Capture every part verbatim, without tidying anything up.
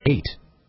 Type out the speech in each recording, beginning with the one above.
eight.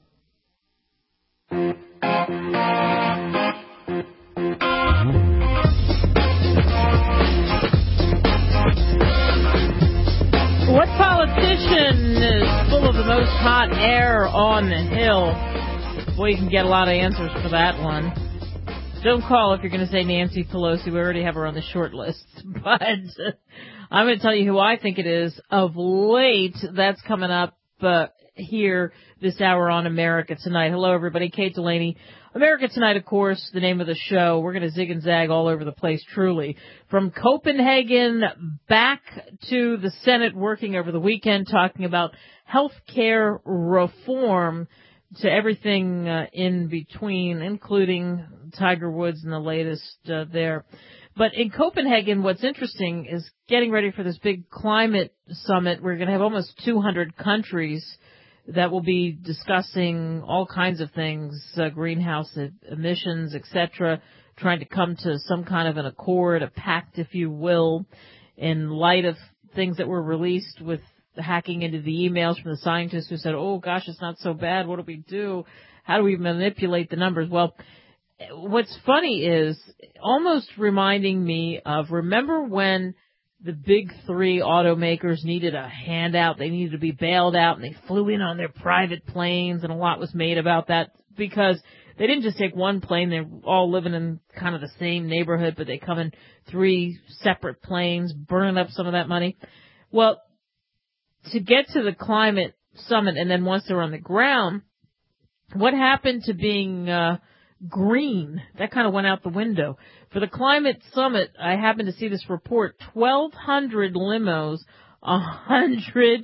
What politician is full of the most hot air on the Hill? Boy, you can get a lot of answers for that one. Don't call if you're going to say Nancy Pelosi. We already have her on the short list. But I'm going to tell you who I think it is of late. That's coming up uh, here this hour on America Tonight. Hello, everybody. Kate Delaney. America Tonight, of course, the name of the show. We're going to zig and zag all over the place, truly. From Copenhagen back to the Senate, working over the weekend, talking about health care reform, to everything uh, in between, including Tiger Woods and the latest uh, there. But in Copenhagen, what's interesting is getting ready for this big climate summit. We're going to have almost two hundred countries that will be discussing all kinds of things, uh, greenhouse emissions, et cetera, trying to come to some kind of an accord, a pact, if you will, in light of things that were released with hacking into the emails from the scientists who said, oh, gosh, it's not so bad. What do we do? How do we manipulate the numbers? Well, what's funny is almost reminding me of, remember when the big three automakers needed a handout, they needed to be bailed out, and they flew in on their private planes, and a lot was made about that because they didn't just take one plane. They're all living in kind of the same neighborhood, but they come in three separate planes, burning up some of that money. Well, to get to the climate summit, and then once they're on the ground, what happened to being uh, green? That kind of went out the window. For the climate summit, I happened to see this report, twelve hundred limos, one hundred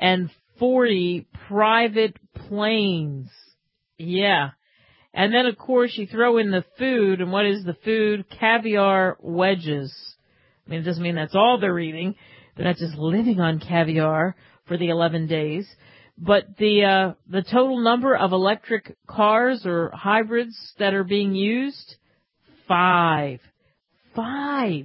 forty private planes. Yeah. And then, of course, you throw in the food, and what is the food? Caviar wedges. I mean, it doesn't mean that's all they're eating. They're not just living on caviar for the eleven days. But the uh, the total number of electric cars or hybrids that are being used, five. Five.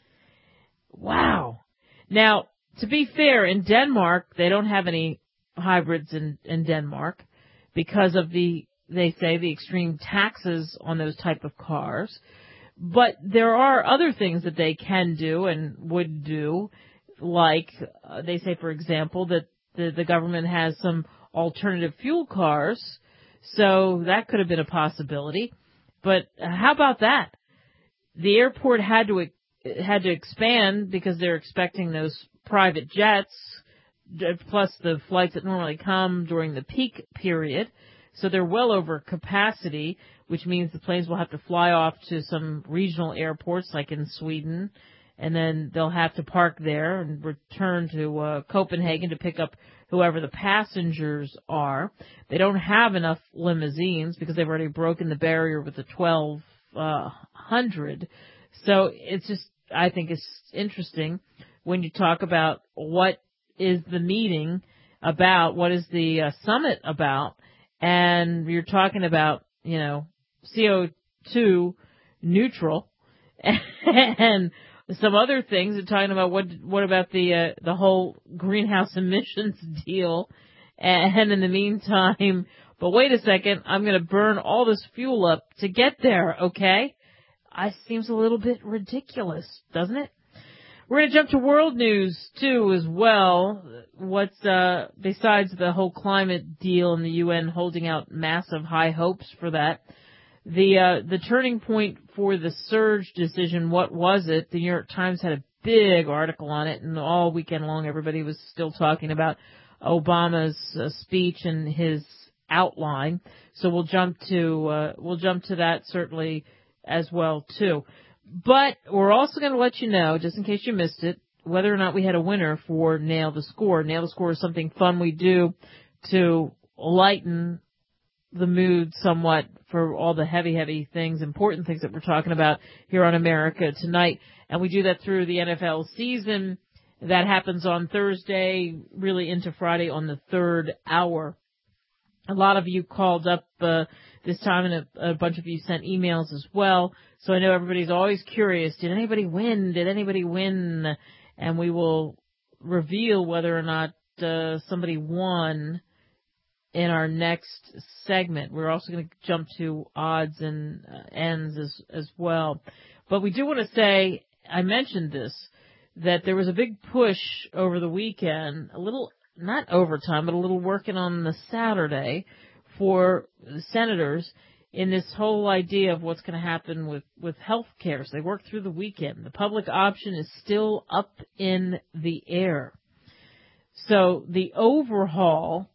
Wow. Now, to be fair, in Denmark, they don't have any hybrids in, in Denmark because of the, they say, the extreme taxes on those type of cars. But there are other things that they can do and would do, like uh, they say, for example, that the, the government has some alternative fuel cars, so that could have been a possibility. But how about that? The airport had to had to expand because they're expecting those private jets, plus the flights that normally come during the peak period. So they're well over capacity, which means the planes will have to fly off to some regional airports like in Sweden, and then they'll have to park there and return to uh, Copenhagen to pick up whoever the passengers are. They don't have enough limousines because they've already broken the barrier with the twelve hundred. So it's just, I think it's interesting when you talk about what is the meeting about, what is the uh, summit about, and you're talking about, you know, C O two neutral and some other things. They're talking about what what about the uh, the whole greenhouse emissions deal, and in the meantime, but wait a second, I'm going to burn all this fuel up to get there, okay? I seems a little bit ridiculous, doesn't it? We're going to jump to world news, too, as well. What's, uh, besides the whole climate deal and the U N holding out massive high hopes for that, the, uh, the turning point for the surge decision, what was it? The New York Times had a big article on it, and all weekend long everybody was still talking about Obama's uh, speech and his outline. So we'll jump to, uh, we'll jump to that certainly as well, too. But we're also going to let you know, just in case you missed it, whether or not we had a winner for Nail the Score. Nail the Score is something fun we do to lighten the mood somewhat for all the heavy, heavy things, important things that we're talking about here on America Tonight. And we do that through the N F L season. That happens on Thursday, really into Friday on the third hour. A lot of you called up uh, this time, and a, a bunch of you sent emails as well. So I know everybody's always curious. Did anybody win? Did anybody win? And we will reveal whether or not uh, somebody won in our next segment. We're also going to jump to odds and uh, ends as, as well. But we do want to say, I mentioned this, that there was a big push over the weekend, a little, not overtime, but a little working on the Saturday for the senators in this whole idea of what's going to happen with, with health care. So they worked through the weekend. The public option is still up in the air. So the overhaul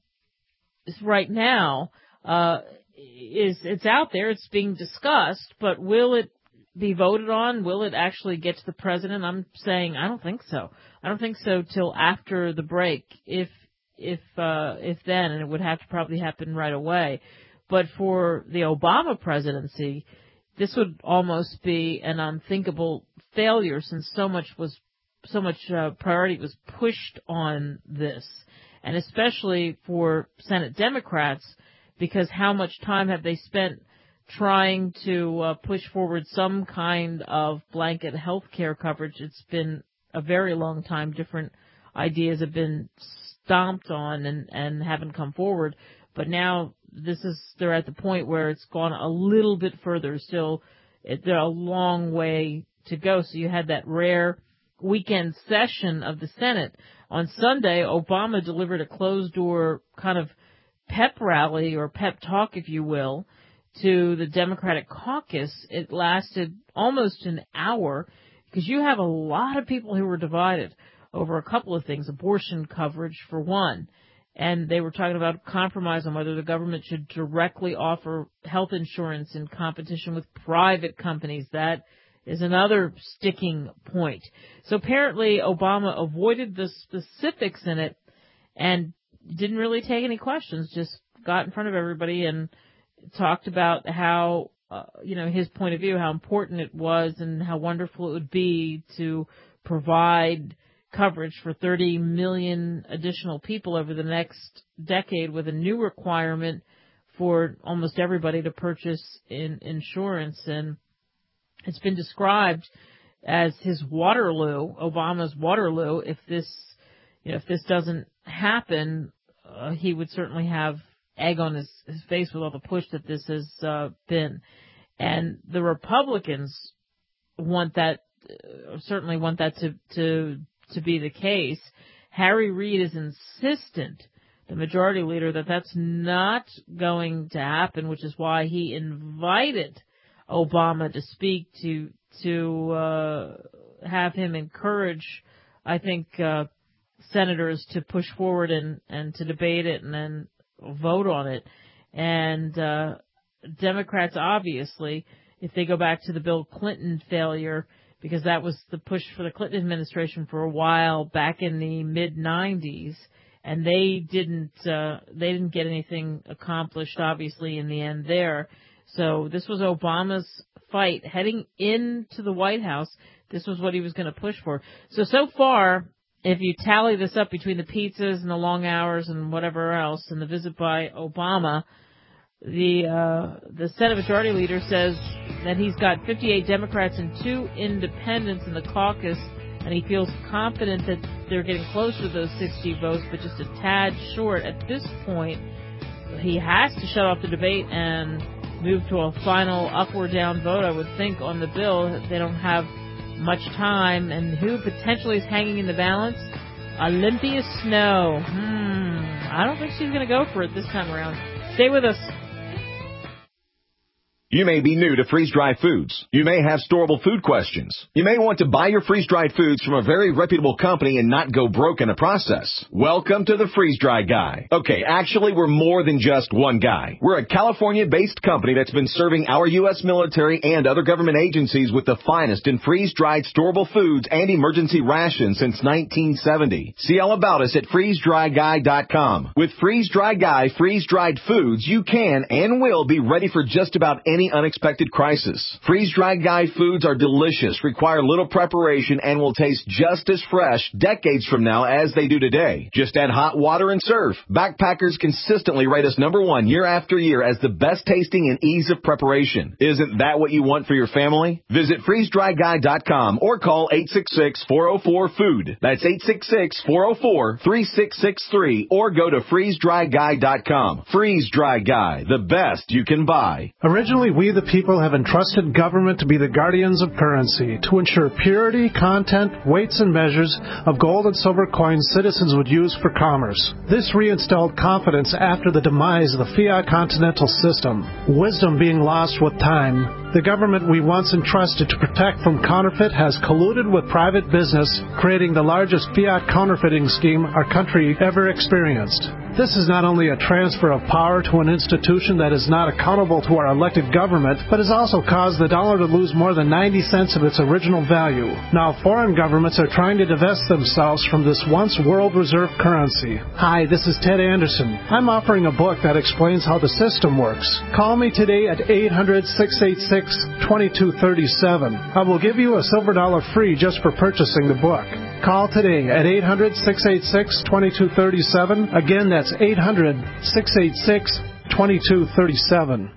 is right now, uh, is, it's out there, it's being discussed, but will it be voted on? Will it actually get to the president? I'm saying I don't think so. I don't think so till after the break, if, if, uh, if then, and it would have to probably happen right away. But for the Obama presidency, this would almost be an unthinkable failure since so much was, so much uh, priority was pushed on this. And especially for Senate Democrats, because how much time have they spent trying to uh, push forward some kind of blanket health care coverage? It's been a very long time. Different ideas have been stomped on and, and haven't come forward. But now this is, they're at the point where it's gone a little bit further. Still, it, they're a long way to go. So you had that rare weekend session of the Senate. On Sunday, Obama delivered a closed-door kind of pep rally or pep talk, if you will, to the Democratic caucus. It lasted almost an hour because you have a lot of people who were divided over a couple of things, abortion coverage for one. And they were talking about compromise on whether the government should directly offer health insurance in competition with private companies. That is another sticking point. So apparently Obama avoided the specifics in it and didn't really take any questions, just got in front of everybody and talked about how, uh, you know, his point of view, how important it was and how wonderful it would be to provide coverage for thirty million additional people over the next decade with a new requirement for almost everybody to purchase in insurance. And it's been described as his Waterloo, Obama's Waterloo. If this, you know, if this doesn't happen, uh, he would certainly have egg on his, his face with all the push that this has uh, been. And the Republicans want that, uh, certainly want that to, to, to be the case. Harry Reid is insistent, the majority leader, that that's not going to happen, which is why he invited Obama to speak to, to, uh, have him encourage, I think, uh, senators to push forward and, and to debate it and then vote on it. And, uh, Democrats, obviously, if they go back to the Bill Clinton failure, because that was the push for the Clinton administration for a while back in the mid nineties, and they didn't, uh, they didn't get anything accomplished, obviously, in the end there. So this was Obama's fight heading into the White House. This was what he was going to push for. So, so far, if you tally this up between the pizzas and the long hours and whatever else and the visit by Obama, the uh, the Senate Majority Leader says that he's got fifty-eight Democrats and two independents in the caucus, and he feels confident that they're getting closer to those sixty votes, but just a tad short. At this point, he has to shut off the debate and move to a final up or down vote, I would think, on the bill. They don't have much time. And who potentially is hanging in the balance? Olympia Snowe. Hmm. I don't think she's going to go for it this time around. Stay with us. You may be new to freeze-dried foods. You may have storable food questions. You may want to buy your freeze-dried foods from a very reputable company and not go broke in the process. Welcome to the Freeze-Dry Guy. Okay, actually, we're more than just one guy. We're a California-based company that's been serving our U S military and other government agencies with the finest in freeze-dried storable foods and emergency rations since nineteen seventy. See all about us at freeze dry guy dot com. With Freeze-Dry Guy freeze-dried foods, you can and will be ready for just about any any unexpected crisis. Freeze-Dry Guy foods are delicious, require little preparation, and will taste just as fresh decades from now as they do today. Just add hot water and serve. Backpackers consistently rate us number one year after year as the best tasting and ease of preparation. Isn't that what you want for your family? Visit freeze dry guy dot com or call eight six six, four oh four, food. That's eight six six, four oh four, three six six three or go to freeze dry guy dot com. Freeze Dry Guy, the best you can buy. Originally, we the people have entrusted government to be the guardians of currency, to ensure purity, content, weights, and measures of gold and silver coins citizens would use for commerce. This reinstalled confidence after the demise of the fiat continental system. Wisdom being lost with time, the government we once entrusted to protect from counterfeit has colluded with private business, creating the largest fiat counterfeiting scheme our country ever experienced. This is not only a transfer of power to an institution that is not accountable to our elected government, but has also caused the dollar to lose more than ninety cents of its original value. Now foreign governments are trying to divest themselves from this once world reserve currency. Hi, this is Ted Anderson. I'm offering a book that explains how the system works. Call me today at eight hundred, six eight six, two two three seven. I will give you a silver dollar free just for purchasing the book. Call today at eight hundred, six eight six, two two three seven. Again, that's eight hundred, six eight six, two two three seven.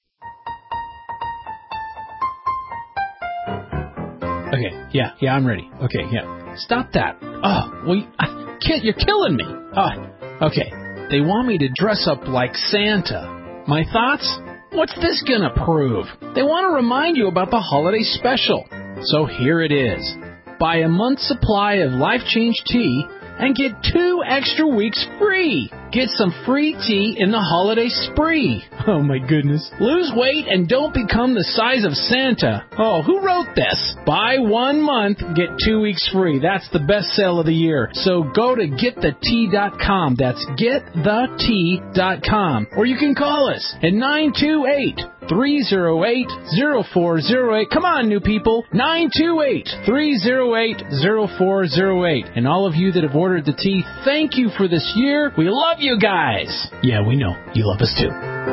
Okay, yeah, yeah, I'm ready. Okay, yeah. Stop that. Oh, well, you, I, you're killing me. Oh, okay. They want me to dress up like Santa. My thoughts? What's this gonna prove? They want to remind you about the holiday special. So here it is. Buy a month's supply of Life Change tea and get two extra weeks free. Get some free tea in the holiday spree. Oh, my goodness. Lose weight and don't become the size of Santa. Oh, who wrote this? Buy one month, get two weeks free. That's the best sale of the year. So go to get the tea dot com. That's get the tea dot com. Or you can call us at nine two eight, three oh eight, oh four oh eight. Come on, new people. nine two eight, three oh eight, oh four oh eight. And all of you that have ordered the tea, thank you for this year. We love you guys. Yeah, we know. You love us too.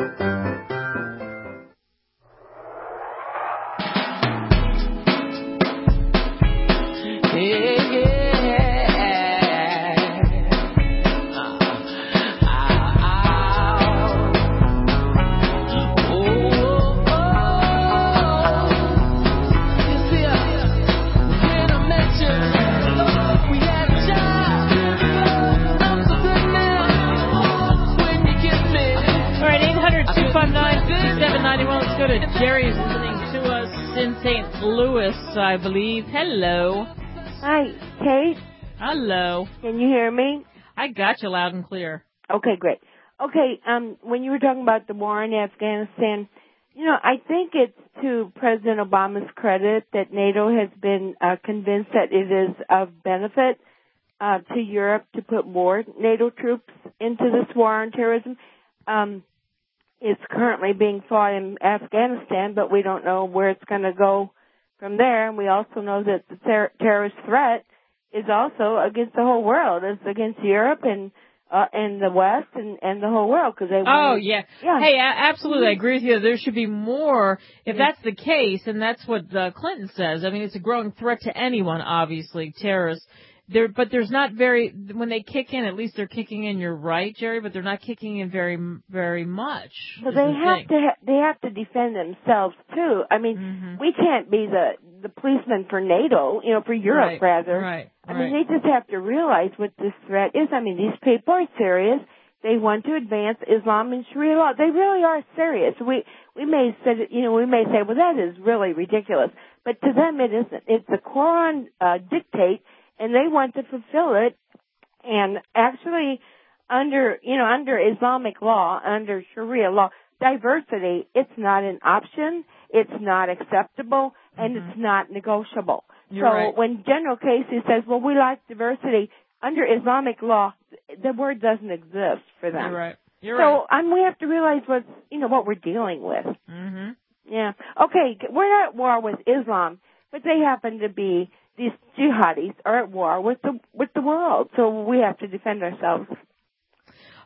Jerry's listening to us in Saint Louis, I believe. Hello. Hi, Kate. Hello. Can you hear me? I got you loud and clear. Okay, great. Okay, um, when you were talking about the war in Afghanistan, you know, I think it's to President Obama's credit that NATO has been uh, convinced that it is of benefit uh, to Europe to put more NATO troops into this war on terrorism. Um, It's currently being fought in Afghanistan, but we don't know where it's going to go from there. And we also know that the ter- terrorist threat is also against the whole world. It's against Europe and uh, and the West and, and the whole world. Cause they oh, want, yeah. yeah. Hey, absolutely. I agree with you. There should be more. If that's the case, and that's what uh, Clinton says, I mean, it's a growing threat to anyone, obviously, terrorists. There, but there's not very, when they kick in, at least they're kicking in, you're right, Jerry, but they're not kicking in very, very much. So they the have thing. to, ha- they have to defend themselves too. I mean, mm-hmm. we can't be the, the policeman for NATO, you know, for Europe right, rather. Right, I right. mean, they just have to realize what this threat is. I mean, these people are serious. They want to advance Islam and Sharia law. They really are serious. We, we may say, you know, we may say, well, that is really ridiculous. But to them it isn't. It's the Quran, uh, dictate, and they want to fulfill it. And actually, under, you know, under Islamic law, under Sharia law, diversity, it's not an option, it's not acceptable, and mm-hmm. it's not negotiable. You're so right. when General Casey says, well, we like diversity, under Islamic law, the word doesn't exist for them. You're right. You're so, right. So um, we have to realize what's, you know, what we're dealing with. Mm-hmm. Yeah. Okay, we're not at war with Islam, but they happen to be, these jihadis are at war with the with the world, so we have to defend ourselves.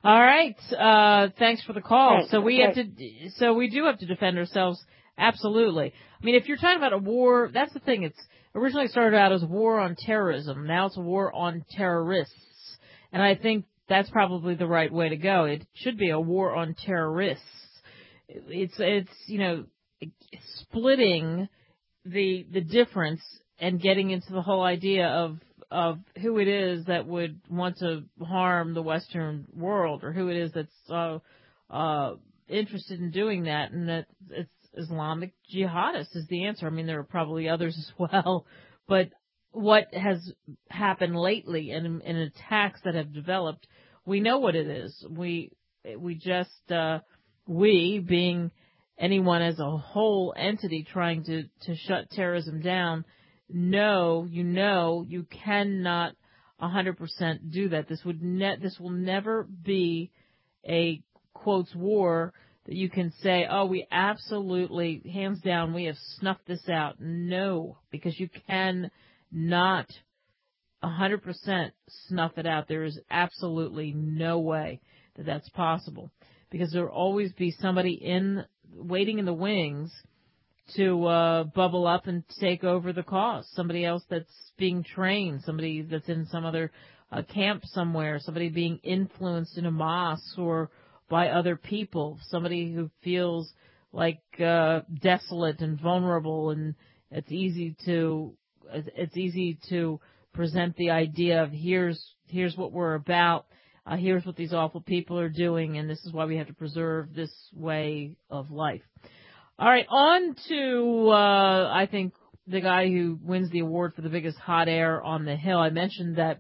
All right. Uh, thanks for the call. Thanks. So we Okay. have to, so we do have to defend ourselves. Absolutely. I mean, if you're talking about a war, that's the thing. It's originally started out as a war on terrorism. Now it's a war on terrorists. And I think that's probably the right way to go. It should be a war on terrorists. It's, it's, you know, splitting the, the difference and getting into the whole idea of, of who it is that would want to harm the Western world, or who it is that's uh, uh, interested in doing that, and that it's Islamic jihadists is the answer. I mean, there are probably others as well, but what has happened lately in, in attacks that have developed, we know what it is. We we just uh, we being anyone as a whole entity trying to, to shut terrorism down. No, you know, you cannot one hundred percent do that. This would ne- this will never be a, quotes, war that you can say, oh, we absolutely, hands down, we have snuffed this out. No, because you can not one hundred percent snuff it out. There is absolutely no way that that's possible, because there will always be somebody in waiting in the wings to uh, bubble up and take over the cause. Somebody else that's being trained, somebody that's in some other uh, camp somewhere, somebody being influenced in a mosque or by other people, somebody who feels like uh, desolate and vulnerable, and it's easy to it's easy to present the idea of here's here's what we're about, uh, here's what these awful people are doing, and this is why we have to preserve this way of life. All right, on to, uh, I think, the guy who wins the award for the biggest hot air on the Hill. I mentioned that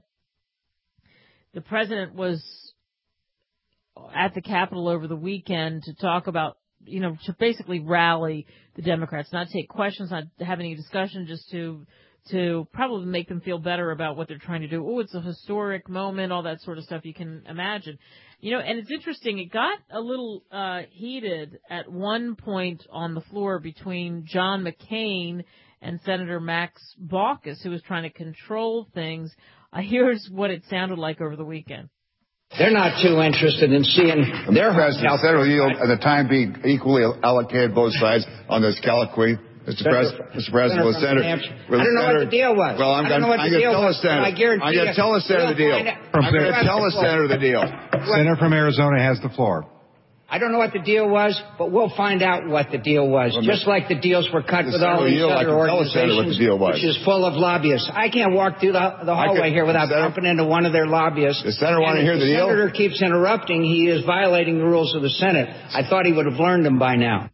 the president was at the Capitol over the weekend to talk about, you know, to basically rally the Democrats, not take questions, not have any discussion, just to to probably make them feel better about what they're trying to do. Oh, it's a historic moment, all that sort of stuff you can imagine. You know, and it's interesting, it got a little uh, heated at one point on the floor between John McCain and Senator Max Baucus, who was trying to control things. Uh, here's what it sounded like over the weekend. They're not too interested in seeing their President, health. federal yield at the time be equally allocated both sides on this colloquy. Mister President, Mister President, will Senator, I don't know what the deal was. Well, I'm going to tell the Senator. I'm going to tell the Senator the deal. I'm going to tell the Senator the deal. Senator from Arizona has the floor. I don't know what the deal was, but we'll find out what the deal was. Well, just like the deals were cut with all these other organizations, which is full of lobbyists. I can't walk through the, the hallway here without bumping into one of their lobbyists. The Senator want to hear the deal? The Senator keeps interrupting. He is violating the rules of the Senate. I thought he would have learned them by now.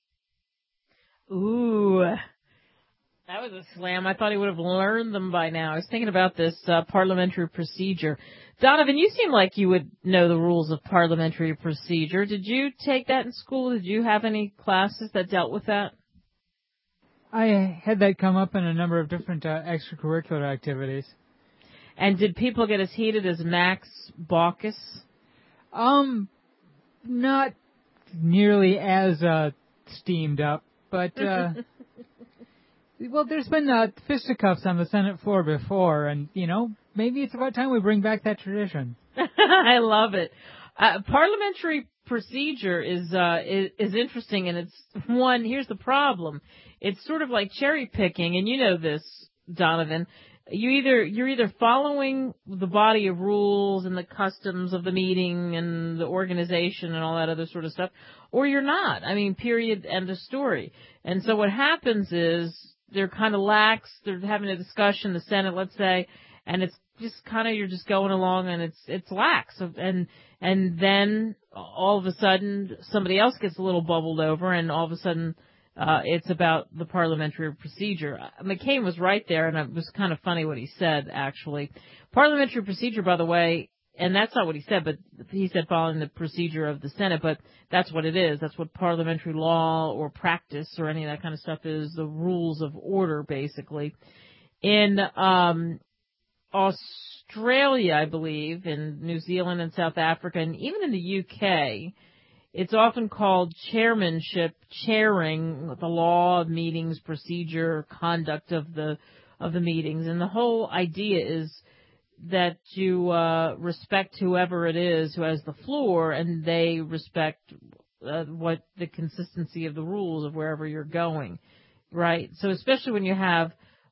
Ooh. That was a slam. I thought he would have learned them by now. I was thinking about this uh, parliamentary procedure. Donovan, you seem like you would know the rules of parliamentary procedure. Did you take that in school? Did you have any classes that dealt with that? I had that come up in a number of different uh, extracurricular activities. And did people get as heated as Max Baucus? Um, not nearly as uh, steamed up, but... Uh, Well, there's been uh, fisticuffs on the Senate floor before, and, you know, maybe it's about time we bring back that tradition. I love it. Uh, parliamentary procedure is, uh, is is interesting, and it's one, here's the problem. It's sort of like cherry picking, and you know this, Donovan. You either, you're either following the body of rules and the customs of the meeting and the organization and all that other sort of stuff, or you're not. I mean, period, end of story. And so what happens is, they're kind of lax. They're having a discussion, the Senate, let's say, and it's just kind of, you're just going along and it's, it's lax. And, and then all of a sudden somebody else gets a little bubbled over, and all of a sudden, uh, it's about the parliamentary procedure. McCain was right there, and it was kind of funny what he said, actually. Parliamentary procedure, by the way, and that's not what he said, but he said following the procedure of the Senate, but that's what it is. That's what parliamentary law or practice or any of that kind of stuff is, the rules of order, basically. In um, Australia, I believe, in New Zealand and South Africa, and even in the U K, it's often called chairmanship, chairing the law of meetings, procedure, conduct of the of the meetings. And the whole idea is that you uh, respect whoever it is who has the floor, and they respect uh, what the consistency of the rules of wherever you're going, right? So especially when you have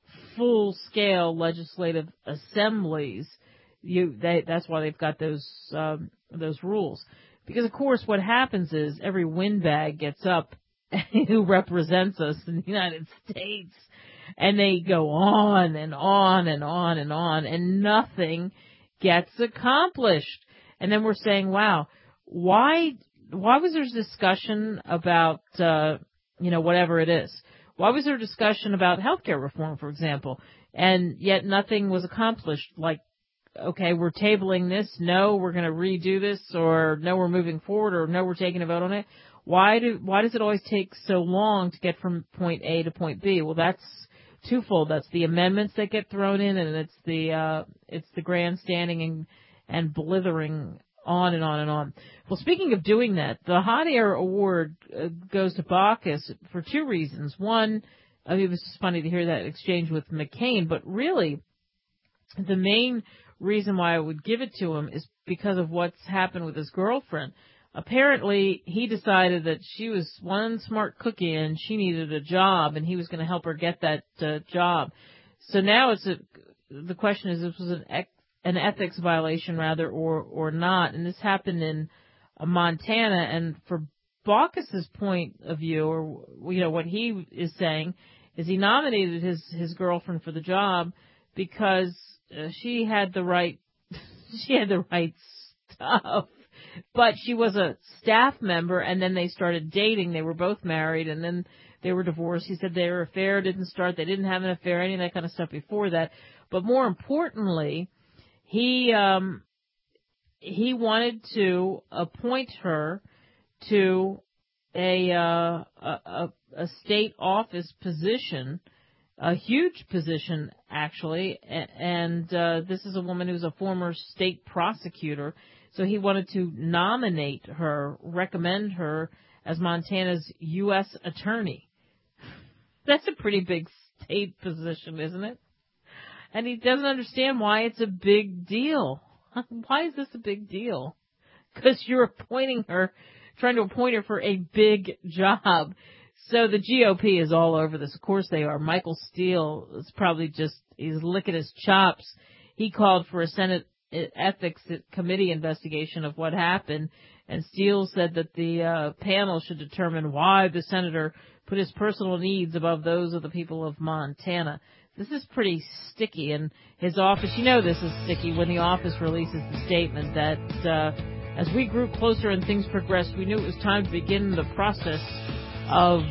full-scale legislative assemblies, you they, that's why they've got those um, those rules. Because, of course, what happens is every windbag gets up who represents us in the United States, and they go on and on and on and on, and nothing gets accomplished. And then we're saying, wow, why why was there discussion about, uh, you know, whatever it is? Why was there discussion about healthcare reform, for example, and yet nothing was accomplished? Like, okay, we're tabling this, no, we're going to redo this, or no, we're moving forward, or no, we're taking a vote on it. Why do why does it always take so long to get from point A to point B? Well, that's twofold. That's the amendments that get thrown in, and it's the uh, it's the grandstanding and and blithering on and on and on. Well, speaking of doing that, the Hot Air Award uh, goes to Baucus for two reasons. One, I mean, it was just funny to hear that exchange with McCain, but really, the main reason why I would give it to him is because of what's happened with his girlfriend. Apparently, he decided that she was one smart cookie and she needed a job, and he was going to help her get that uh, job. So now it's a, the question is, this was an ec- an ethics violation, rather, or or not. And this happened in uh, Montana. And for Baucus's point of view, or you know what he is saying, is he nominated his his girlfriend for the job because uh, she had the right she had the right stuff. But she was a staff member, and then they started dating. They were both married, and then they were divorced. He said their affair didn't start. They didn't have an affair, any of that kind of stuff before that. But more importantly, he um, he wanted to appoint her to a, uh, a a state office position, a huge position, actually. And uh, this is a woman who's a former state prosecutor. So he wanted to nominate her, recommend her as Montana's U S attorney. That's a pretty big state position, isn't it? And he doesn't understand why it's a big deal. Why is this a big deal? Because you're appointing her, trying to appoint her for a big job. So the G O P is all over this. Of course they are. Michael Steele is probably just, he's licking his chops. He called for a Senate ethics committee investigation of what happened, and Steele said that the uh, panel should determine why the senator put his personal needs above those of the people of Montana. This is pretty sticky, and his office, you know this is sticky when the office releases the statement that uh, as we grew closer and things progressed, we knew it was time to begin the process of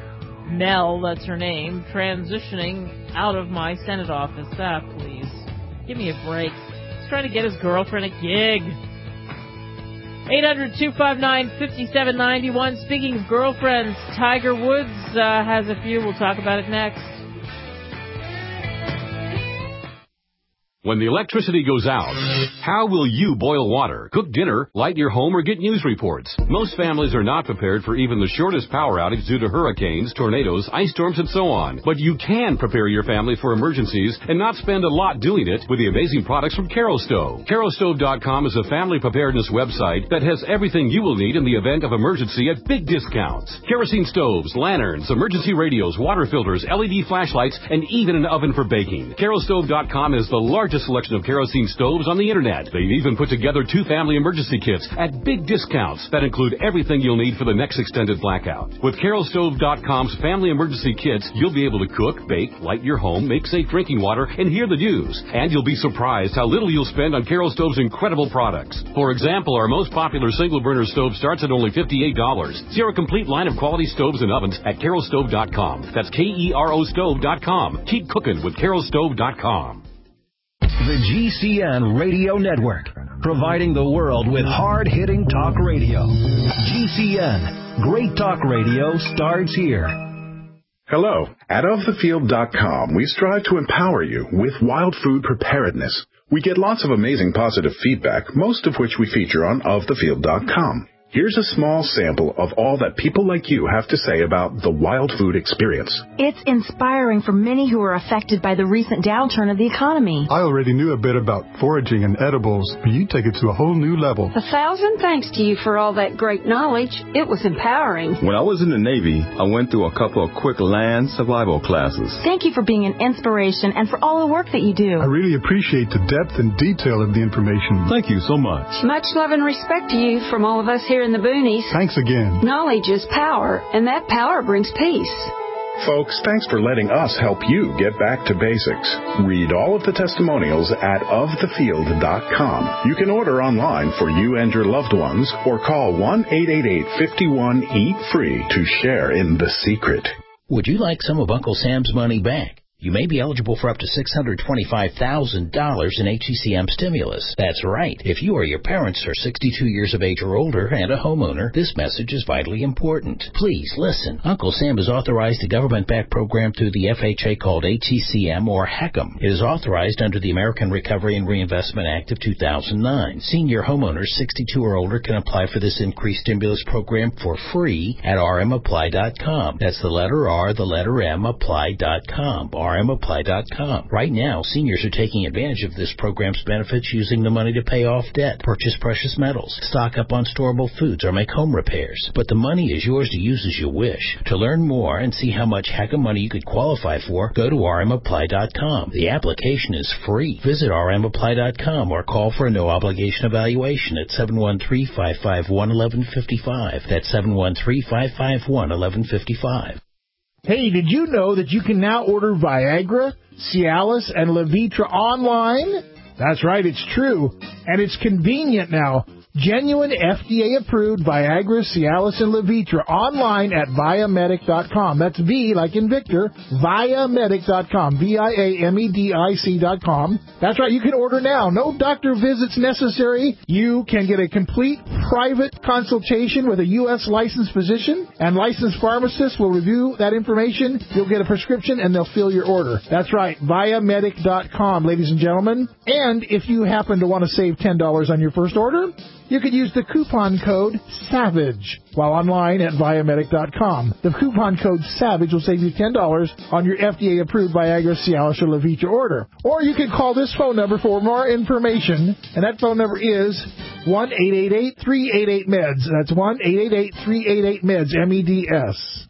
Mel, that's her name, transitioning out of my Senate office. Ah, please, give me a break. Trying to get his girlfriend a gig. eight hundred, two five nine, five seven nine one. Speaking of girlfriends, Tiger Woods uh, has a few. We'll talk about it next. When the electricity goes out, how will you boil water, cook dinner, light your home, or get news reports? Most families are not prepared for even the shortest power outage due to hurricanes, tornadoes, ice storms, and so on. But you can prepare your family for emergencies and not spend a lot doing it with the amazing products from Kerastove. Kerastove dot com is a family preparedness website that has everything you will need in the event of emergency at big discounts. Kerosene stoves, lanterns, emergency radios, water filters, L E D flashlights, and even an oven for baking. Kerastove dot com is the largest selection of kerosene stoves on the internet. They've even put together two family emergency kits at big discounts that include everything you'll need for the next extended blackout. With Kerastove dot com's family emergency kits, you'll be able to cook, bake, light your home, make safe drinking water, and hear the news. And you'll be surprised how little you'll spend on Kerastove's incredible products. For example, our most popular single burner stove starts at only fifty-eight dollars. See our complete line of quality stoves and ovens at Kerastove dot com. That's K E R O stove dot com. Keep cooking with Kerastove dot com. The G C N Radio Network, providing the world with hard-hitting talk radio. G C N, great talk radio starts here. Hello. At of the field dot com, we strive to empower you with wild food preparedness. We get lots of amazing positive feedback, most of which we feature on of the field dot com. Here's a small sample of all that people like you have to say about the Wild Food experience. It's inspiring for many who are affected by the recent downturn of the economy. I already knew a bit about foraging and edibles, but you take it to a whole new level. A thousand thanks to you for all that great knowledge. It was empowering. When I was in the Navy, I went through a couple of quick land survival classes. Thank you for being an inspiration and for all the work that you do. I really appreciate the depth and detail of the information. Thank you so much. Much love and respect to you from all of us here in the boonies. Thanks again. Knowledge is power, and that power brings peace. Folks, thanks for letting us help you get back to basics. Read all of the testimonials at of the field dot com. You can order online for you and your loved ones or call one eight eight eight, five one, eat free to share in the secret. Would you like some of Uncle Sam's money back? You may be eligible for up to six hundred twenty-five thousand dollars in H E C M stimulus. That's right. If you or your parents are sixty-two years of age or older and a homeowner, this message is vitally important. Please listen. Uncle Sam has authorized a government-backed program through the F H A called H E C M or HECM. It is authorized under the American Recovery and Reinvestment Act of two thousand nine. Senior homeowners sixty-two or older can apply for this increased stimulus program for free at r m apply dot com. That's the letter R, the letter M, apply dot com. r m apply dot com. Right now, seniors are taking advantage of this program's benefits using the money to pay off debt, purchase precious metals, stock up on storable foods, or make home repairs. But the money is yours to use as you wish. To learn more and see how much HECM money you could qualify for, go to r m apply dot com. The application is free. Visit r m apply dot com or call for a no-obligation evaluation at seven one three, five five one, one one five five. That's seven one three, five five one, one one five five. Hey, did you know that you can now order Viagra, Cialis, and Levitra online? That's right, it's true. And it's convenient now. Genuine F D A-approved Viagra, Cialis, and Levitra online at Viamedic dot com. That's V, like in Victor, Viamedic dot com. V I A M E D I C dot com. That's right, you can order now. No doctor visits necessary. You can get a complete private consultation with a U S licensed physician, and licensed pharmacists will review that information. You'll get a prescription, and they'll fill your order. That's right, Viamedic dot com, ladies and gentlemen. And if you happen to want to save ten dollars on your first order, you could use the coupon code SAVAGE while online at Viamedic dot com. The coupon code SAVAGE will save you ten dollars on your F D A-approved Viagra, Cialis, or Levitra order. Or you can call this phone number for more information, and that phone number is one eight eight eight, three eight eight, M E D S. That's one eight eight eight, three eight eight, M E D S, M E D S.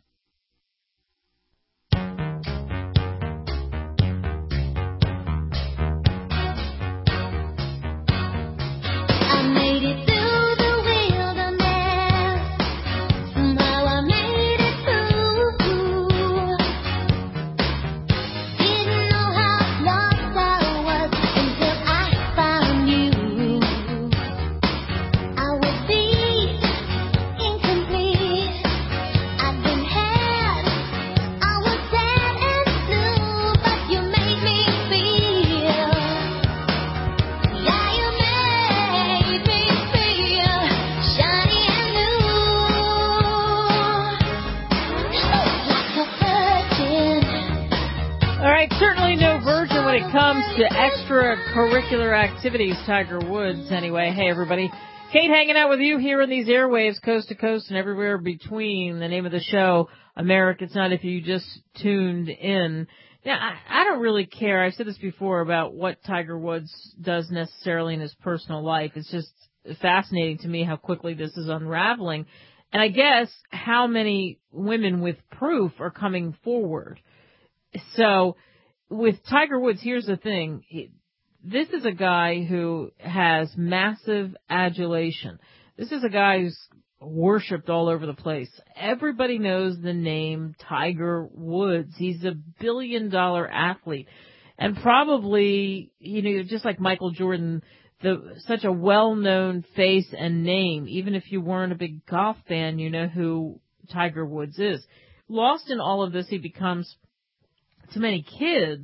To extracurricular activities, Tiger Woods, anyway. Hey, everybody. Kate hanging out with you here in these airwaves, coast to coast and everywhere between. The name of the show, America It's Not If You Just Tuned In. Now, I, I don't really care. I've said this before about what Tiger Woods does necessarily in his personal life. It's just fascinating to me how quickly this is unraveling. And I guess how many women with proof are coming forward. So, with Tiger Woods, here's the thing. This is a guy who has massive adulation. This is a guy who's worshipped all over the place. Everybody knows the name Tiger Woods. He's a billion-dollar athlete. And probably, you know, just like Michael Jordan, the such a well-known face and name. Even if you weren't a big golf fan, you know who Tiger Woods is. Lost in all of this, he becomes, to many kids,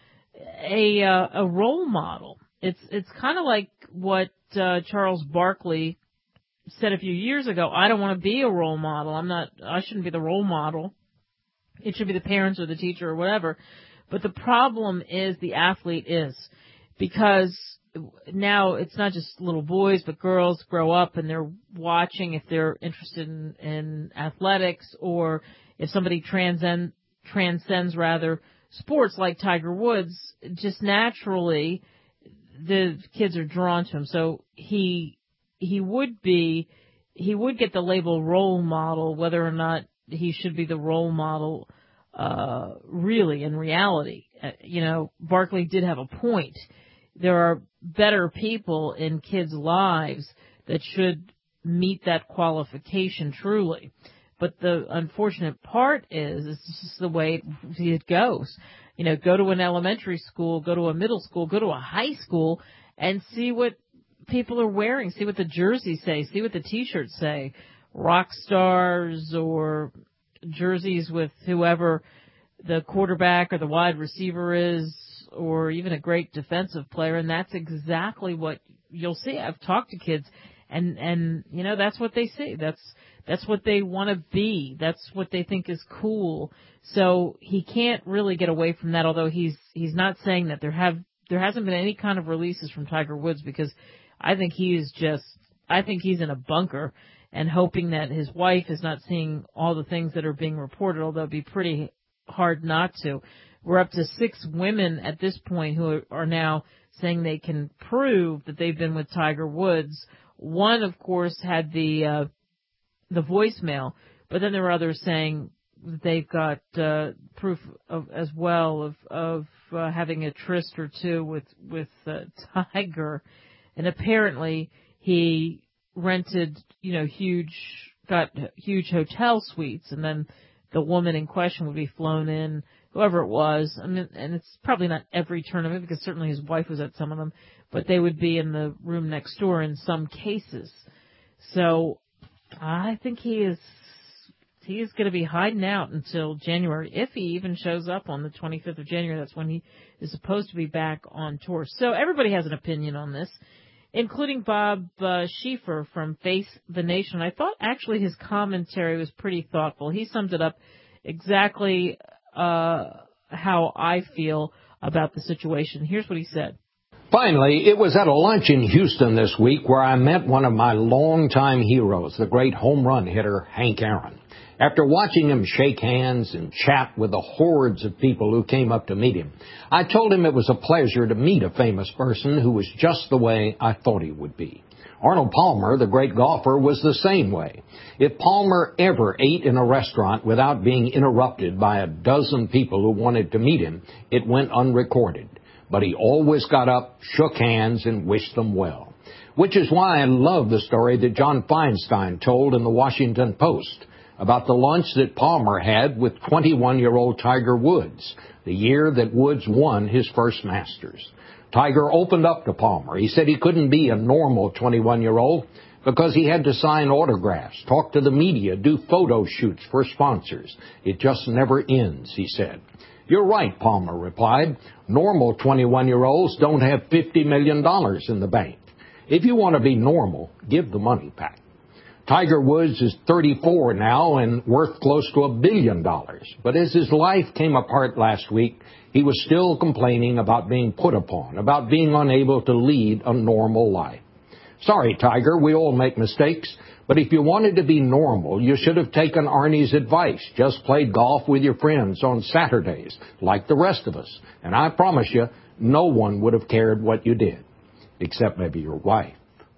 a uh, a role model. It's it's kind of like what uh, Charles Barkley said a few years ago. I don't want to be a role model. I'm not. I shouldn't be the role model. It should be the parents or the teacher or whatever. But the problem is the athlete is, because now it's not just little boys, but girls grow up and they're watching if they're interested in, in athletics, or if somebody transcend, transcends rather sports like Tiger Woods, just naturally the kids are drawn to him. So he he would be he would get the label role model, whether or not he should be the role model uh really in reality. Uh, you know, Barkley did have a point. There are better people in kids' lives that should meet that qualification truly. But the unfortunate part is, it's just the way it goes. You know, go to an elementary school, go to a middle school, go to a high school, and see what people are wearing. See what the jerseys say. See what the T-shirts say. Rock stars or jerseys with whoever the quarterback or the wide receiver is, or even a great defensive player, and that's exactly what you'll see. I've talked to kids, and, and you know, that's what they see. That's that's what they want to be. That's what they think is cool. So he can't really get away from that, although he's he's not saying that. There have there hasn't been any kind of releases from Tiger Woods, because I think he is just, I think he's in a bunker and hoping that his wife is not seeing all the things that are being reported, although it'd be pretty hard not to. We're up to six women at this point who are now saying they can prove that they've been with Tiger Woods. One, of course, had the uh, the voicemail, but then there were others saying that they've got uh, proof of as well of of uh, having a tryst or two with with uh, Tiger, and apparently he rented, you know, huge got huge hotel suites, and then the woman in question would be flown in, whoever it was. I mean, and it's probably not every tournament, because certainly his wife was at some of them, but they would be in the room next door in some cases. So I think he is he is going to be hiding out until January, if he even shows up on the twenty-fifth of January. That's when he is supposed to be back on tour. So everybody has an opinion on this, including Bob uh, Schieffer from Face the Nation. I thought actually his commentary was pretty thoughtful. He summed it up exactly uh, how I feel about the situation. Here's what he said. Finally, it was at a lunch in Houston this week where I met one of my longtime heroes, the great home run hitter Hank Aaron. After watching him shake hands and chat with the hordes of people who came up to meet him, I told him it was a pleasure to meet a famous person who was just the way I thought he would be. Arnold Palmer, the great golfer, was the same way. If Palmer ever ate in a restaurant without being interrupted by a dozen people who wanted to meet him, it went unrecorded. But he always got up, shook hands, and wished them well. Which is why I love the story that John Feinstein told in the Washington Post about the lunch that Palmer had with twenty-one-year-old Tiger Woods, the year that Woods won his first Masters. Tiger opened up to Palmer. He said he couldn't be a normal twenty-one-year-old because he had to sign autographs, talk to the media, do photo shoots for sponsors. It just never ends, he said. You're right, Palmer replied. Normal twenty-one-year-olds don't have fifty million dollars in the bank. If you want to be normal, give the money back. Tiger Woods is thirty-four now and worth close to a billion dollars. But as his life came apart last week, he was still complaining about being put upon, about being unable to lead a normal life. Sorry, Tiger, we all make mistakes. But if you wanted to be normal, you should have taken Arnie's advice. Just played golf with your friends on Saturdays, like the rest of us. And I promise you, no one would have cared what you did, except maybe your wife.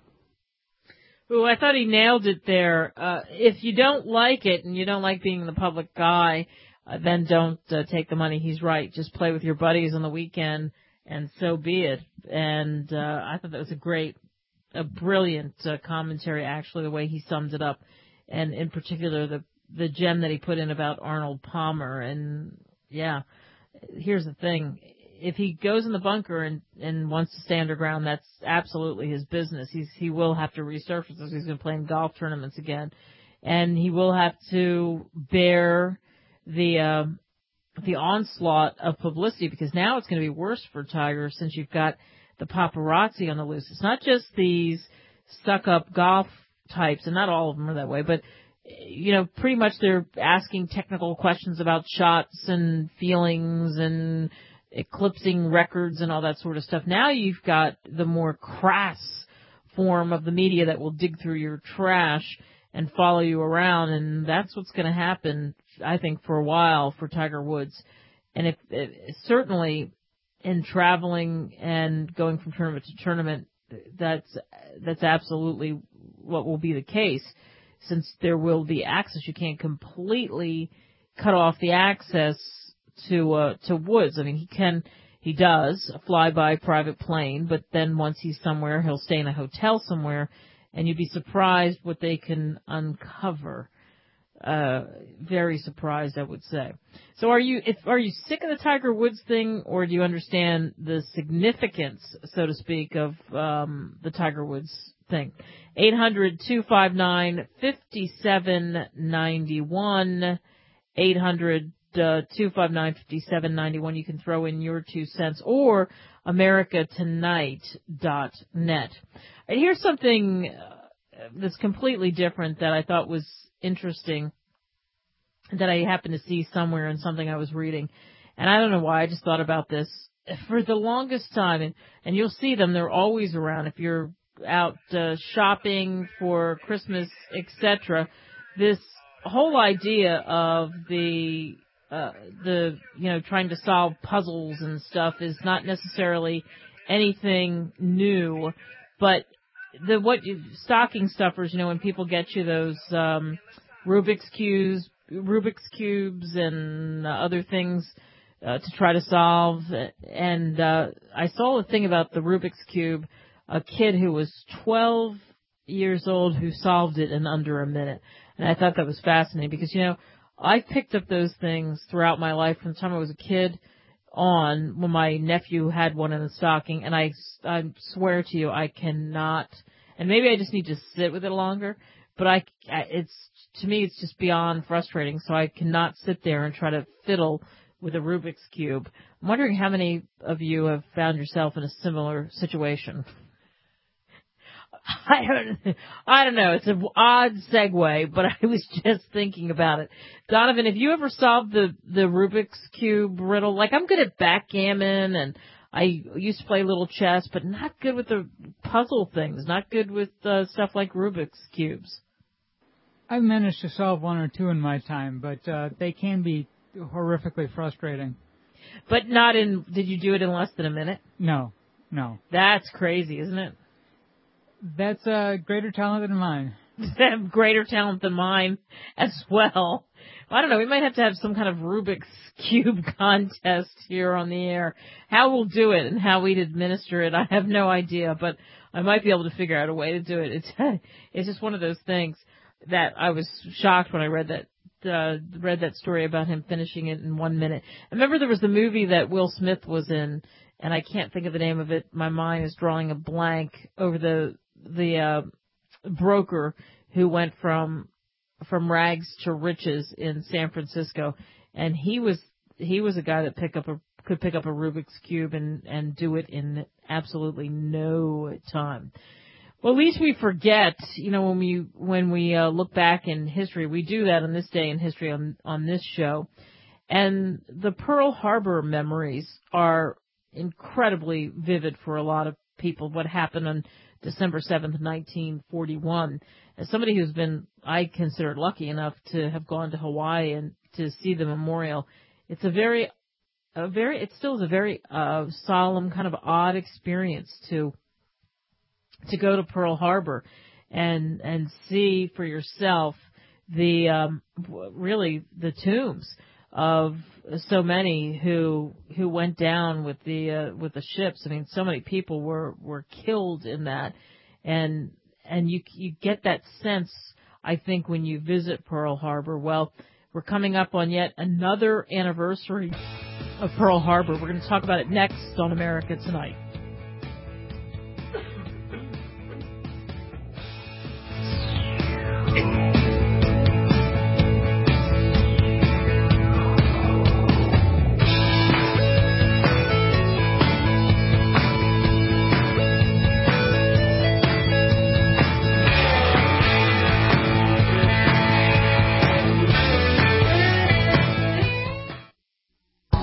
Ooh, I thought he nailed it there. Uh, if you don't like it and you don't like being the public eye, uh, then don't uh, take the money. He's right. Just play with your buddies on the weekend, and so be it. And uh, I thought that was a great, a brilliant uh, commentary, actually, the way he summed it up. And in particular, the the gem that he put in about Arnold Palmer. And, yeah, here's the thing. If he goes in the bunker and, and wants to stay underground, that's absolutely his business. He's He will have to resurface as he's been playing golf tournaments again. And he will have to bear the uh, the onslaught of publicity, because now it's going to be worse for Tiger since you've got the paparazzi on the loose. It's not just these stuck-up golf types, and not all of them are that way, but, you know, pretty much they're asking technical questions about shots and feelings and eclipsing records and all that sort of stuff. Now you've got the more crass form of the media that will dig through your trash and follow you around, and that's what's going to happen, I think, for a while for Tiger Woods. And if, if certainly in traveling and going from tournament to tournament, that's that's absolutely what will be the case, since there will be access. You can't completely cut off the access to uh, to Woods. I mean, he can, he does fly by private plane, but then once he's somewhere, he'll stay in a hotel somewhere, and you'd be surprised what they can uncover. Uh, very surprised, I would say. So are you, if, are you sick of the Tiger Woods thing, or do you understand the significance, so to speak, of, um, the Tiger Woods thing? eight hundred, two five nine, five seven nine one. eight hundred, two five nine, five seven nine one. You can throw in your two cents, or america tonight dot net. And here's something that's completely different that I thought was interesting, that I happened to see somewhere in something I was reading. And I don't know why, I just thought about this. For the longest time, and, and you'll see them, they're always around if you're out uh, shopping for Christmas, et cetera. This whole idea of the uh, the you know trying to solve puzzles and stuff is not necessarily anything new, but the what you, stocking stuffers, you know, when people get you those um, Rubik's cubes, Rubik's cubes, and uh, other things uh, to try to solve. And uh, I saw a thing about the Rubik's cube, a kid who was twelve years old who solved it in under a minute. And I thought that was fascinating because, you know, I picked up those things throughout my life from the time I was a kid on, when my nephew had one in the stocking, and I, I swear to you, I cannot, and maybe I just need to sit with it longer, but I, it's, to me, it's just beyond frustrating, so I cannot sit there and try to fiddle with a Rubik's Cube. I'm wondering how many of you have found yourself in a similar situation. I don't, I don't know. It's an odd segue, but I was just thinking about it. Donovan, have you ever solved the, the Rubik's Cube riddle? Like, I'm good at backgammon, and I used to play little chess, but not good with the puzzle things, not good with uh, stuff like Rubik's Cubes. I've managed to solve one or two in my time, but uh, they can be horrifically frustrating. But not in, did you do it in less than a minute? No, no. That's crazy, isn't it? That's a greater talent than mine. Greater talent than mine as well. I don't know. We might have to have some kind of Rubik's Cube contest here on the air. How we'll do it and how we'd administer it, I have no idea, but I might be able to figure out a way to do it. It's it's just one of those things that I was shocked when I read that uh, read that story about him finishing it in one minute. I remember there was the movie that Will Smith was in, and I can't think of the name of it. My mind is drawing a blank over the the uh, broker who went from from rags to riches in San Francisco, and he was he was a guy that pick up a could pick up a Rubik's Cube and and do it in absolutely no time. Well, at least we forget, you know, when we when we uh, look back in history, we do that on this day in history on on this show, and the Pearl Harbor memories are incredibly vivid for a lot of people. What happened on December seventh, nineteen forty-one. As somebody who's been, I consider lucky enough to have gone to Hawaii and to see the memorial, it's a very, a very, it still is a very uh, solemn, kind of odd experience to to go to Pearl Harbor and and see for yourself the um, really the tombs of so many who who went down with the uh, with the ships. I mean, so many people were, were killed in that, and and you you get that sense, I think, when you visit Pearl Harbor. Well, we're coming up on yet another anniversary of Pearl Harbor. We're going to talk about it next on America Tonight.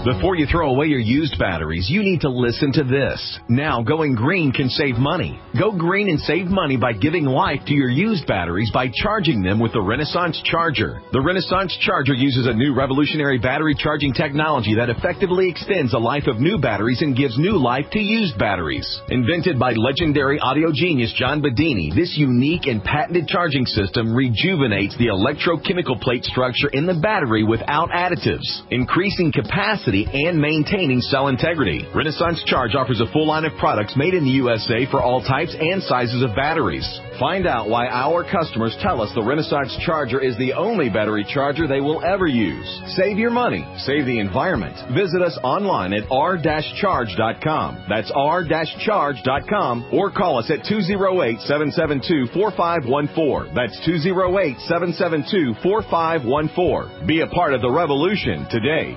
Before you throw away your used batteries, you need to listen to this. Now, going green can save money. Go green and save money by giving life to your used batteries by charging them with the Renaissance Charger. The Renaissance Charger uses a new revolutionary battery charging technology that effectively extends the life of new batteries and gives new life to used batteries. Invented by legendary audio genius John Bedini, this unique and patented charging system rejuvenates the electrochemical plate structure in the battery without additives, increasing capacity and maintaining cell integrity. Renaissance Charge offers a full line of products made in the U S A for all types and sizes of batteries. Find out why our customers tell us the Renaissance Charger is the only battery charger they will ever use. Save your money. Save the environment. Visit us online at r dash charge dot com. That's r dash charge dot com or call us at two oh eight, seven seven two, four five one four. That's two oh eight, seven seven two, four five one four. Be a part of the revolution today.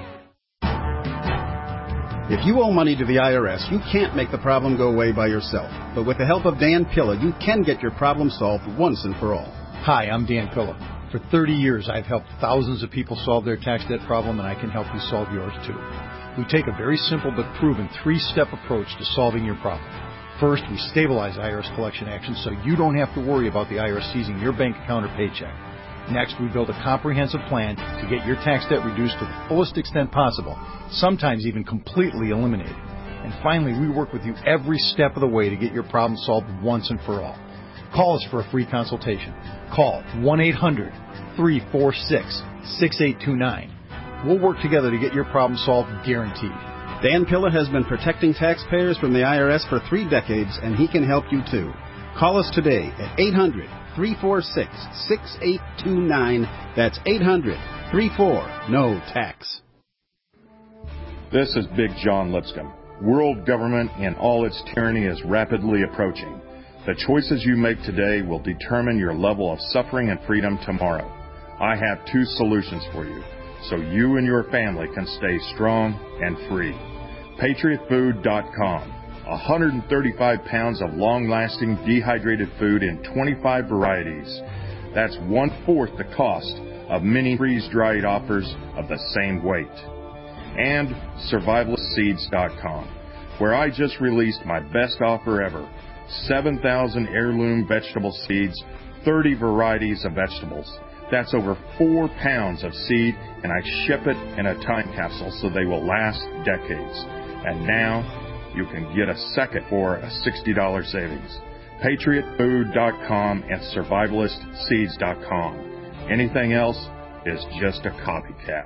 If you owe money to the I R S, you can't make the problem go away by yourself. But with the help of Dan Pilla, you can get your problem solved once and for all. Hi, I'm Dan Pilla. For thirty years, I've helped thousands of people solve their tax debt problem, and I can help you solve yours too. We take a very simple but proven three-step approach to solving your problem. First, we stabilize I R S collection actions so you don't have to worry about the I R S seizing your bank account or paycheck. Next, we build a comprehensive plan to get your tax debt reduced to the fullest extent possible, sometimes even completely eliminated. And finally, we work with you every step of the way to get your problem solved once and for all. Call us for a free consultation. Call one eight hundred, three four six, six eight two nine. We'll work together to get your problem solved, guaranteed. Dan Pilla has been protecting taxpayers from the I R S for three decades, and he can help you too. Call us today at eight hundred, three four six, six eight two nine. That's eight hundred, three four, N O tax. This is Big John Lipscomb. World government in all its tyranny is rapidly approaching. The choices you make today will determine your level of suffering and freedom tomorrow. I have two solutions for you, so you and your family can stay strong and free. Patriot Food dot com. one hundred thirty-five pounds of long-lasting dehydrated food in twenty-five varieties. That's one-fourth the cost of many freeze-dried offers of the same weight. And Survivalist Seeds dot com, where I just released my best offer ever. seven thousand heirloom vegetable seeds, thirty varieties of vegetables. That's over four pounds of seed, and I ship it in a time capsule so they will last decades. And now you can get a second for a sixty dollars savings. Patriot Food dot com and Survivalist Seeds dot com. Anything else is just a copycat.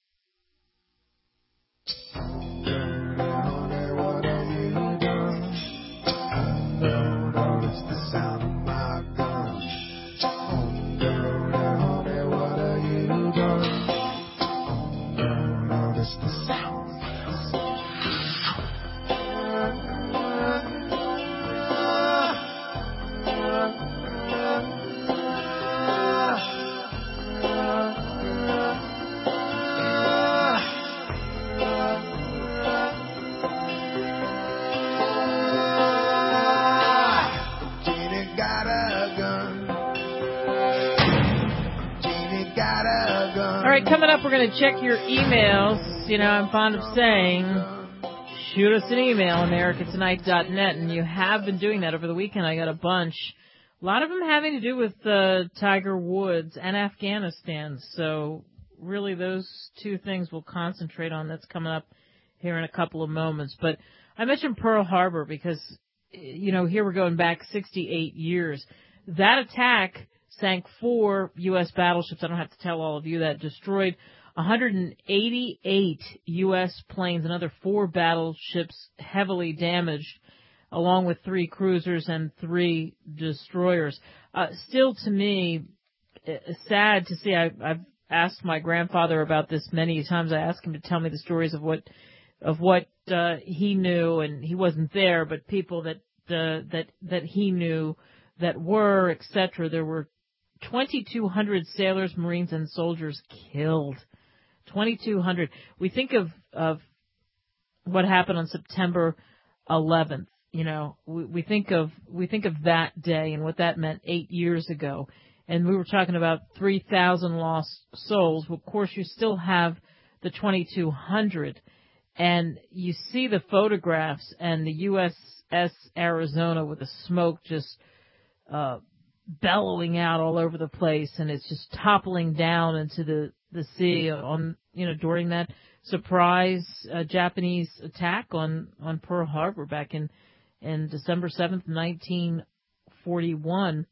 Coming up, we're going to check your emails. You know, I'm fond of saying, shoot us an email, America Tonight dot net, and you have been doing that over the weekend. I got a bunch. A lot of them having to do with uh, Tiger Woods and Afghanistan. So really those two things we'll concentrate on. That's coming up here in a couple of moments. But I mentioned Pearl Harbor because, you know, here we're going back sixty-eight years. That attack sank four U S battleships. I don't have to tell all of you that. Destroyed one hundred eighty-eight U S planes, another four battleships heavily damaged, along with three cruisers and three destroyers. Uh, still, to me, uh, sad to see. I, I've asked my grandfather about this many times. I asked him to tell me the stories of what of what uh, he knew, and he wasn't there, but people that uh, that that he knew that were, et cetera. There were twenty-two hundred sailors, Marines, and soldiers killed. twenty-two hundred. We think of, of what happened on September eleventh. You know, we, we think of we think of that day and what that meant eight years ago. And we were talking about three thousand lost souls. Well, of course, you still have the twenty-two hundred. And you see the photographs and the U S S Arizona with the smoke just uh, bellowing out all over the place, and it's just toppling down into the, the sea on, you know, during that surprise uh, Japanese attack on, on Pearl Harbor back in, in December seventh, nineteen forty-one.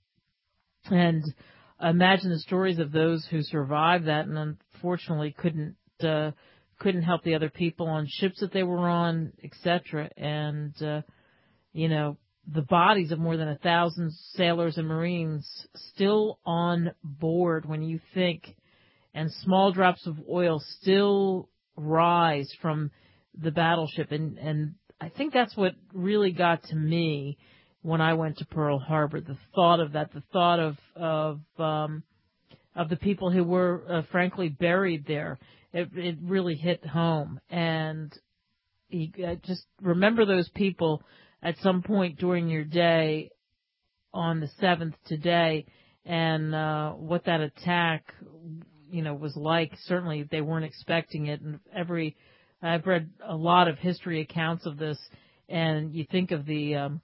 And imagine the stories of those who survived that and unfortunately couldn't uh, couldn't help the other people on ships that they were on, et cetera. And, uh, you know, the bodies of more than a thousand sailors and Marines still on board when you think, and small drops of oil still rise from the battleship. And, and I think that's what really got to me when I went to Pearl Harbor, the thought of that, the thought of, of, um, of the people who were, uh, frankly, buried there. It, it really hit home. And you uh, just remember those people at some point during your day on the seventh today, and uh, what that attack, you know, was like. Certainly they weren't expecting it. And every, I've read a lot of history accounts of this, and you think of the um,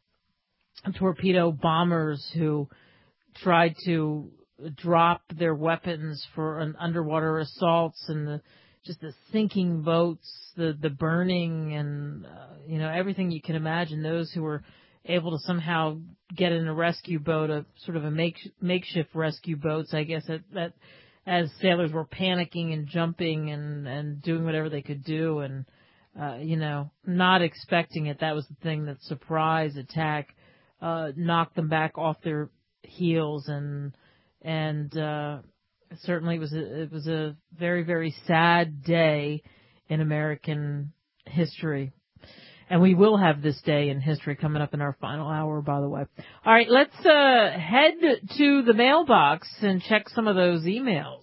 torpedo bombers who tried to drop their weapons for an underwater assaults, and the just the sinking boats, the the burning, and uh, you know, everything you can imagine. Those who were able to somehow get in a rescue boat, a sort of a make, makeshift rescue boats, I guess, that, that as sailors were panicking and jumping and and doing whatever they could do, and uh, you know, not expecting it. That was the thing, that surprise attack uh, knocked them back off their heels, and and uh, certainly it was a, it was a very, very sad day in American history. And we will have this day in history coming up in our final hour, by the way. All right, let's uh, head to the mailbox and check some of those emails.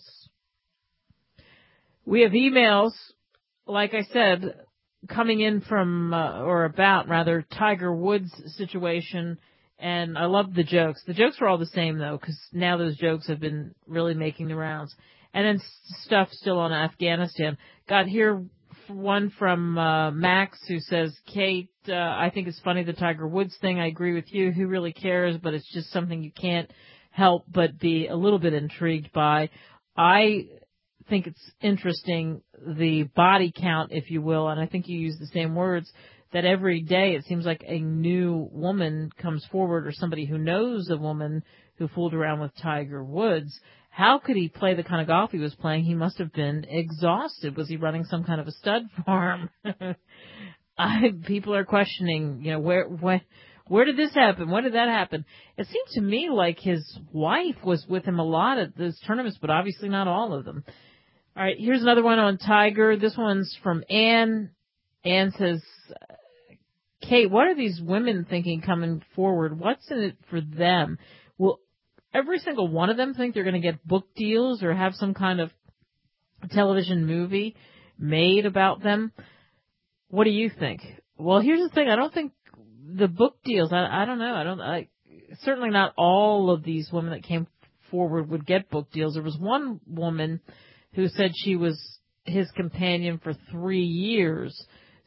We have emails, like I said, coming in from, uh, or about, rather, Tiger Woods' situation. And I love the jokes. The jokes were all the same, though, because now those jokes have been really making the rounds. And then stuff still on Afghanistan. Got here one from uh, Max, who says, Kate, uh, I think it's funny, the Tiger Woods thing. I agree with you. Who really cares? But it's just something you can't help but be a little bit intrigued by. I think it's interesting, the body count, if you will, and I think you use the same words, that every day it seems like a new woman comes forward, or somebody who knows a woman who fooled around with Tiger Woods. How could he play the kind of golf he was playing? He must have been exhausted. Was he running some kind of a stud farm? I, people are questioning, you know, where, where, where did this happen? When did that happen? It seemed to me like his wife was with him a lot at those tournaments, but obviously not all of them. All right, here's another one on Tiger. This one's from Ann. Ann says, Kate, what are these women thinking coming forward? What's in it for them? Will every single one of them think they're going to get book deals or have some kind of television movie made about them? What do you think? Well, here's the thing. I don't think the book deals, I, I don't know. I don't, I, certainly not all of these women that came forward would get book deals. There was one woman who said she was his companion for three years.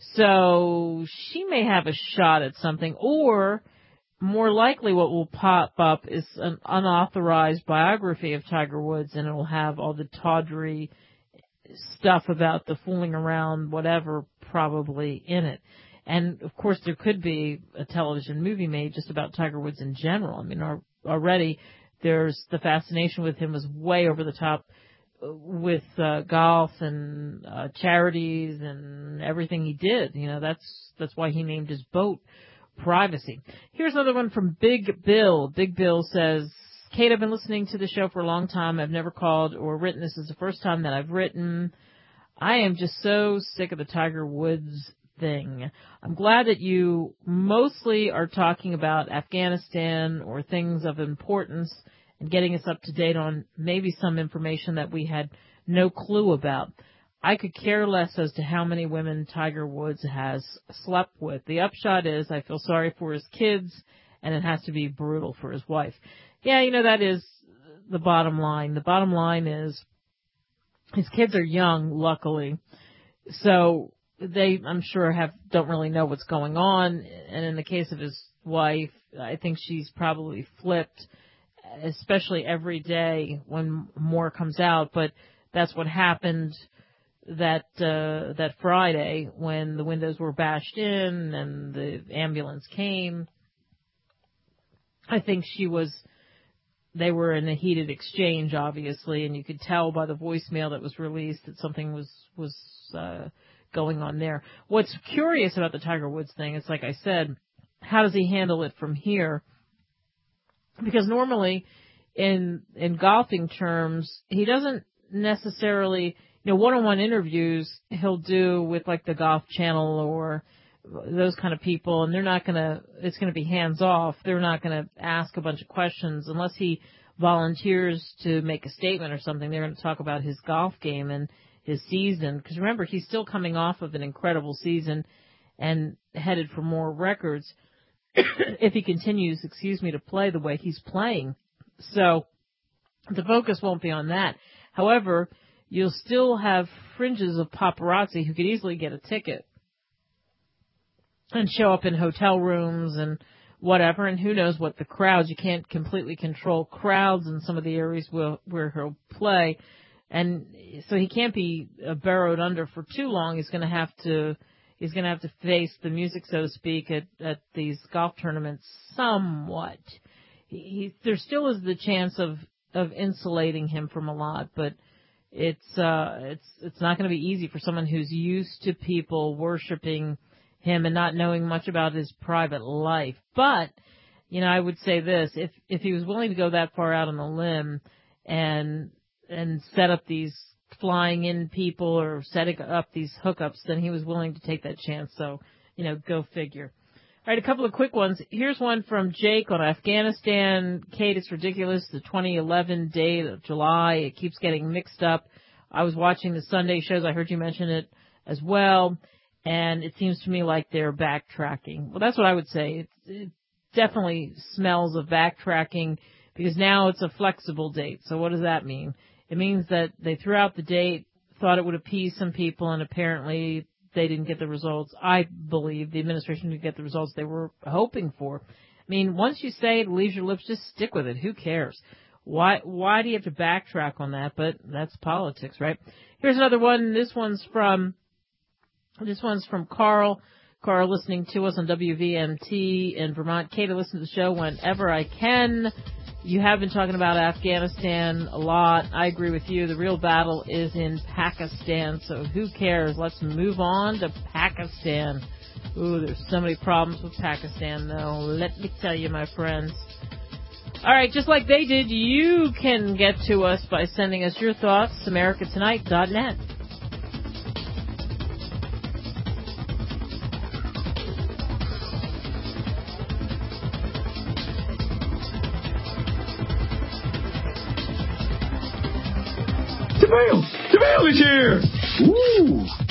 So she may have a shot at something, or more likely what will pop up is an unauthorized biography of Tiger Woods, and it will have all the tawdry stuff about the fooling around, whatever, probably in it. And, of course, there could be a television movie made just about Tiger Woods in general. I mean, already there's the fascination with him was way over the top with uh, golf and uh, charities and everything he did. You know, that's that's why he named his boat Privacy. Here's another one from Big Bill. Big Bill says, Kate, I've been listening to the show for a long time. I've never called or written. This is the first time that I've written. I am just so sick of the Tiger Woods thing. I'm glad that you mostly are talking about Afghanistan or things of importance and getting us up to date on maybe some information that we had no clue about. I could care less as to how many women Tiger Woods has slept with. The upshot is I feel sorry for his kids, and it has to be brutal for his wife. Yeah, you know, that is the bottom line. The bottom line is his kids are young, luckily. So they, I'm sure, have don't really know what's going on. And in the case of his wife, I think she's probably flipped, especially every day when more comes out. But that's what happened that uh, that Friday when the windows were bashed in and the ambulance came. I think she was, they were in a heated exchange, obviously, and you could tell by the voicemail that was released that something was, was uh, going on there. What's curious about the Tiger Woods thing is, like I said, how does he handle it from here? Because normally in in golfing terms, he doesn't necessarily, you know, one-on-one interviews he'll do with like the Golf Channel or those kind of people, and they're not going to, it's going to be hands off. They're not going to ask a bunch of questions unless he volunteers to make a statement or something. They're going to talk about his golf game and his season. Because remember, he's still coming off of an incredible season and headed for more records if he continues, excuse me, to play the way he's playing. So the focus won't be on that. However, you'll still have fringes of paparazzi who could easily get a ticket and show up in hotel rooms and whatever, and who knows what the crowds, you can't completely control crowds in some of the areas where, where he'll play, and so he can't be uh, burrowed under for too long. He's going to have to, he's going to have to face the music, so to speak, at, at these golf tournaments somewhat. He, he, there still is the chance of, of insulating him from a lot, but it's, uh, it's, it's not going to be easy for someone who's used to people worshiping him and not knowing much about his private life. But, you know, I would say this, if if he was willing to go that far out on the limb and and set up these flying in people or setting up these hookups, then he was willing to take that chance. So, you know, go figure. All right, a couple of quick ones. Here's one from Jake on Afghanistan. Kate, it's ridiculous. The twenty eleven date of July, it keeps getting mixed up. I was watching the Sunday shows. I heard you mention it as well. And it seems to me like they're backtracking. Well, that's what I would say. It, it definitely smells of backtracking because now it's a flexible date. So what does that mean? It means that they threw out the date, thought it would appease some people, and apparently they didn't get the results. I believe the administration didn't get the results they were hoping for. I mean, once you say it, leaves your lips, just stick with it. Who cares? Why, why do you have to backtrack on that? But that's politics, right? Here's another one. This one's from... This one's from Carl. Carl listening to us on W V M T in Vermont. Kate, I listen to the show whenever I can. You have been talking about Afghanistan a lot. I agree with you. The real battle is in Pakistan, so who cares? Let's move on to Pakistan. Ooh, there's so many problems with Pakistan, though. Let me tell you, my friends. All right, just like they did, you can get to us by sending us your thoughts, America Tonight dot net. DeVale! DeVale is here! Ooh!